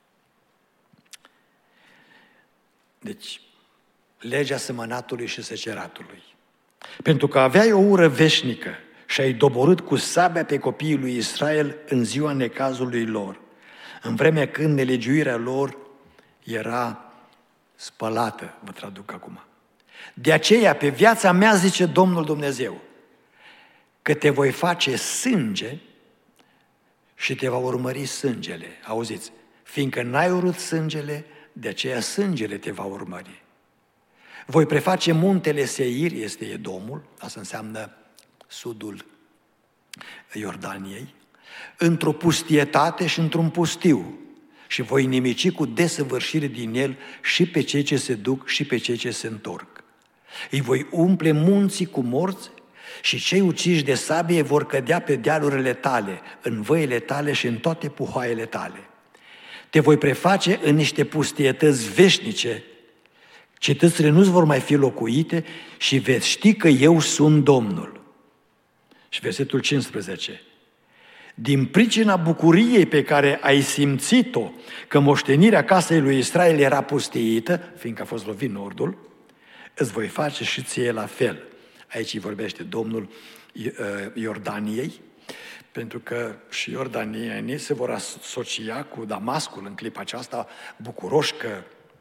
Deci, legea sămănatului și seceratului. Pentru că aveai o ură veșnică și ai doborât cu sabia pe copiii lui Israel în ziua necazului lor, în vremea când nelegiuirea lor era spălată, vă traduc acum. De aceea, pe viața mea, zice Domnul Dumnezeu, că te voi face sânge și te va urmări sângele. Auziți, fiindcă n-ai urât sângele, de aceea sângele te va urmări. Voi preface muntele Seir, este Edomul, asta înseamnă sudul Iordaniei, într-o pustietate și într-un pustiu și voi nimici cu desăvârșire din el și pe cei ce se duc și pe cei ce se întorc. Îi voi umple munții cu morți și cei uciși de sabie vor cădea pe dealurile tale, în văile tale și în toate puhoaiele tale. Te voi preface în niște pustietăți veșnice, cetățile nu vor mai fi locuite și veți ști că eu sunt Domnul. Și versetul 15. Din pricina bucuriei pe care ai simțit-o, că moștenirea casei lui Israel era pustiită, fiindcă a fost lovit nordul, îți voi face și ție la fel. Aici vorbește Domnul Iordaniei, pentru că și iordanienii se vor asocia cu Damascul în clipa aceasta, bucuroși că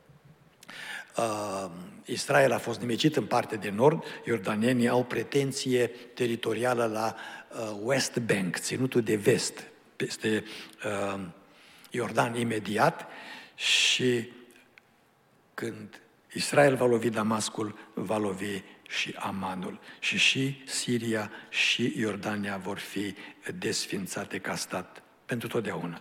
Israel a fost nimicit în partea de nord, iordanienii au pretenție teritorială la West Bank, ținutul de vest, peste Iordan imediat, și când Israel va lovi Damascul, va lovi și Amanul. Și Siria și Iordania vor fi desfințate ca stat pentru totdeauna.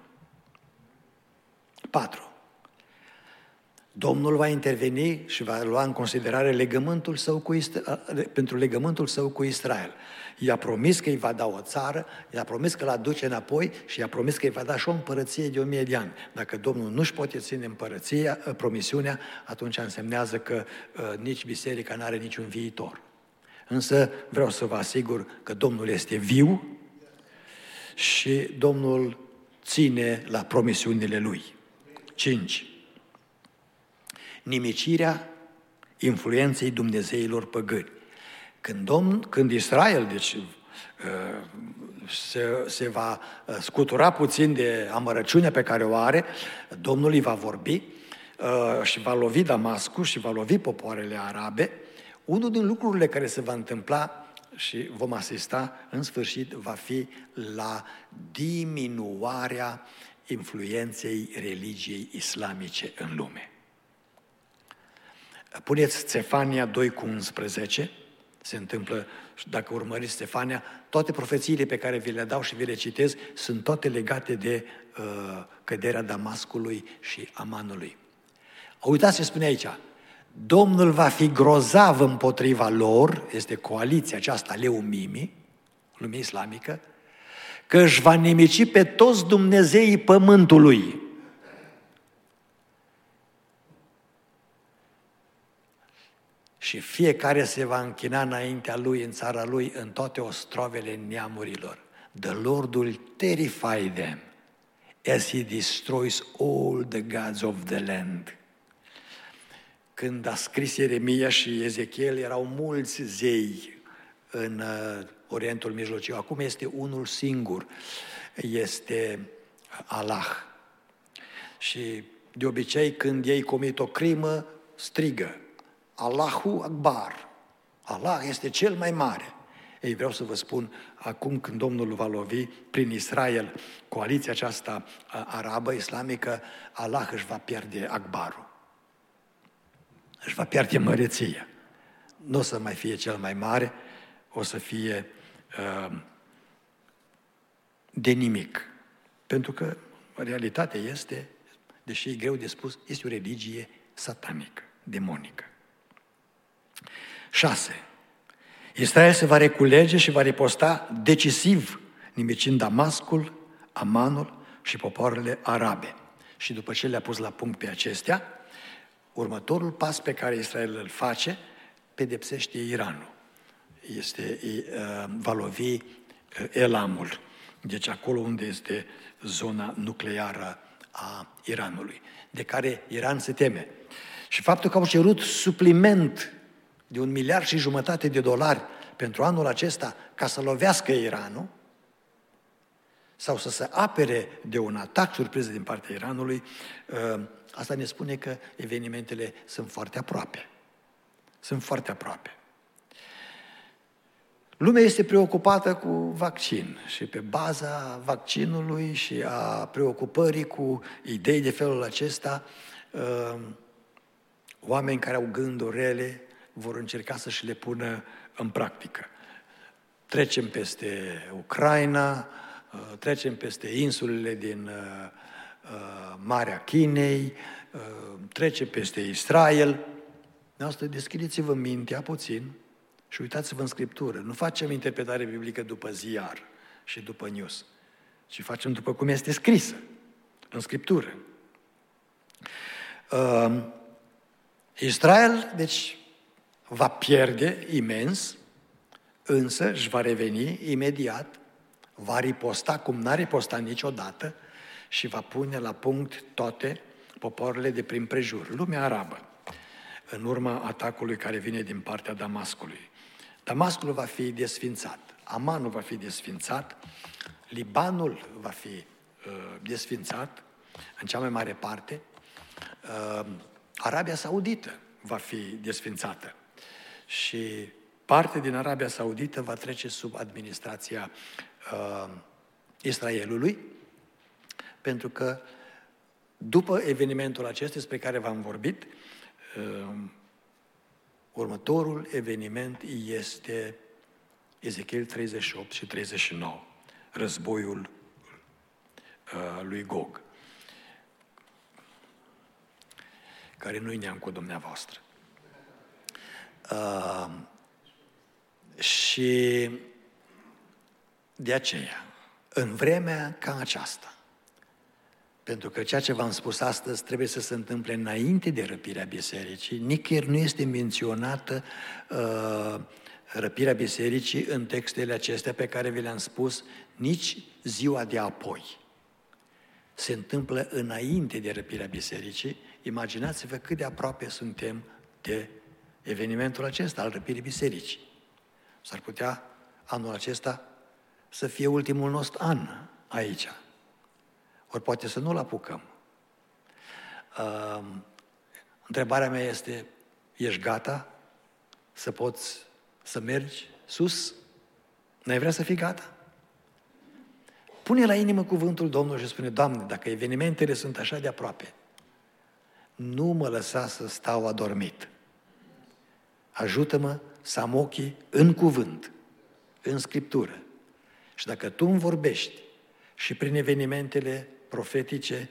4. Domnul va interveni și va lua în considerare legământul său pentru legământul său cu Israel. I-a promis că îi va da o țară, i-a promis că l-a duce înapoi și i-a promis că îi va da și o împărăție de 1000 de ani. Dacă Domnul nu-și poate ține promisiunea, atunci însemnează că nici biserica n-are niciun viitor. Însă vreau să vă asigur că Domnul este viu și Domnul ține la promisiunile Lui. 5. nimicirea influenței dumnezeilor păgâni. Când Israel, deci, se va scutura puțin de amărăciunea pe care o are, Domnul îi va vorbi și va lovi Damascul și va lovi popoarele arabe. Unul din lucrurile care se va întâmpla și vom asista în sfârșit va fi la diminuarea influenței religiei islamice în lume. Puneți Stefania 2:11, se întâmplă, dacă urmăriți Stefania, toate profețiile pe care vi le dau și vi le citez sunt toate legate de căderea Damascului și Amanului. Uitați ce spune aici, Domnul va fi grozav împotriva lor, este coaliția aceasta Leumimi, lumea islamică, că își va nimici pe toți dumnezeii pământului. Și fiecare se va închina înaintea lui, în țara lui, în toate ostrovele neamurilor. The Lord will terrify them as he destroys all the gods of the land. Când a scris Ieremia și Ezechiel, erau mulți zei în Orientul Mijlociu. Acum este unul singur, este Allah. Și de obicei, când ei comit o crimă, strigă, Allahu Akbar, Allah este cel mai mare. Ei, vreau să vă spun, acum când Domnul va lovi prin Israel coaliția aceasta arabă, islamică, Allah își va pierde Akbarul. Își va pierde măreția. Nu o să mai fie cel mai mare, o să fie de nimic. Pentru că realitatea este, deși e greu de spus, este o religie satanică, demonică. 6. Israel se va reculege și va riposta decisiv, nimicind Damascul, Amanul și popoarele arabe. Și după ce le-a pus la punct pe acestea, următorul pas pe care Israel îl face, pedepsește Iranul. Va lovi Elamul, deci acolo unde este zona nucleară a Iranului, de care Iran se teme. Și faptul că au cerut supliment de $1,5 miliarde pentru anul acesta ca să lovească Iranul sau să se apere de un atac surpriză din partea Iranului, asta ne spune că evenimentele sunt foarte aproape. Sunt foarte aproape. Lumea este preocupată cu vaccin și pe baza vaccinului și a preocupării cu idei de felul acesta, oameni care au gânduri rele vor încerca să și le pună în practică. Trecem peste Ucraina, trecem peste insulele din Marea Chinei, trecem peste Israel. Noastră, deschideți-vă mintea puțin și uitați-vă în Scriptură. Nu facem interpretare biblică după ziar și după news, ci facem după cum este scrisă în Scriptură. Israel, deci, va pierde imens, însă își va reveni imediat, va riposta cum n-a ripostat niciodată și va pune la punct toate popoarele de prin prejur, lumea arabă, în urma atacului care vine din partea Damascului. Damascul va fi desfințat, Amanul va fi desfințat, Libanul va fi desfințat, în cea mai mare parte, Arabia Saudită va fi desfințată și parte din Arabia Saudită va trece sub administrația Israelului, pentru că după evenimentul acesta despre care v-am vorbit, următorul eveniment este Ezechiel 38 și 39, războiul lui Gog, care nu-i neam cu dumneavoastră. Și de aceea, în vremea ca aceasta, pentru că ceea ce v-am spus astăzi trebuie să se întâmple înainte de răpirea bisericii, nicăieri nu este menționată răpirea bisericii în textele acestea pe care vi le-am spus, nici ziua de apoi. Se întâmplă înainte de răpirea bisericii, imaginați-vă cât de aproape suntem de evenimentul acesta al răpirii bisericii. S-ar putea anul acesta să fie ultimul nostru an aici. Ori poate să nu-l apucăm. Întrebarea mea este, ești gata să poți să mergi sus? N-ai vrea să fii gata? Pune la inimă cuvântul Domnului și spune, Doamne, dacă evenimentele sunt așa de aproape, nu mă lăsa să stau adormit. Ajută-mă să am ochii în cuvânt, în Scriptură. Și dacă Tu îmi vorbești și prin evenimentele profetice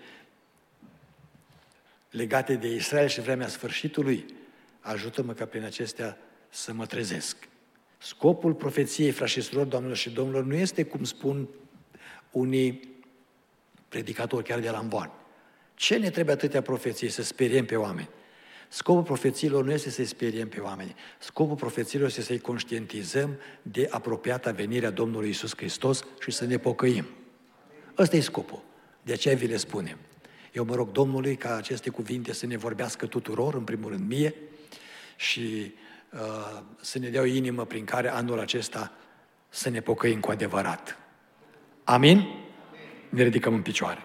legate de Israel și vremea sfârșitului, ajută-mă ca prin acestea să mă trezesc. Scopul profeției, frați și surori, doamnelor și domnilor, nu este, cum spun unii predicatori chiar de la Amboan. Ce ne trebuie atâtea profeții? Să speriem pe oameni. Scopul profețiilor nu este să-i speriem pe oameni. Scopul profețiilor este să-i conștientizăm de apropiata venire a Domnului Iisus Hristos și să ne pocăim. Ăsta e scopul. De aceea vi le spunem. Eu mă rog Domnului ca aceste cuvinte să ne vorbească tuturor, în primul rând mie, și să ne dea o inimă prin care anul acesta să ne pocăim cu adevărat. Amin? Ne ridicăm în picioare.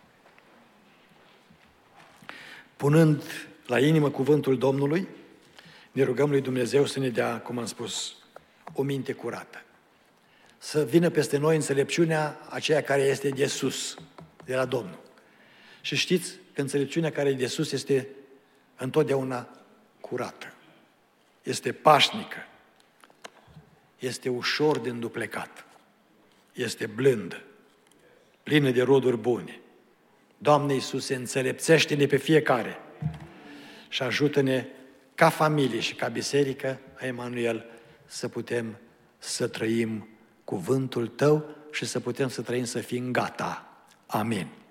Punând la inimă cuvântul Domnului, ne rugăm lui Dumnezeu să ne dea, cum am spus, o minte curată. Să vină peste noi înțelepciunea aceea care este de sus, de la Domnul. Și știți că înțelepciunea care e de sus este întotdeauna curată. Este pașnică. Este ușor de înduplecat. Este blândă. Plină de roduri bune. Doamne Iisuse, înțelepțește-ne pe fiecare și ajută-ne ca familie și ca biserică a Emanuel să putem să trăim cuvântul Tău și să putem să trăim să fim gata. Amin.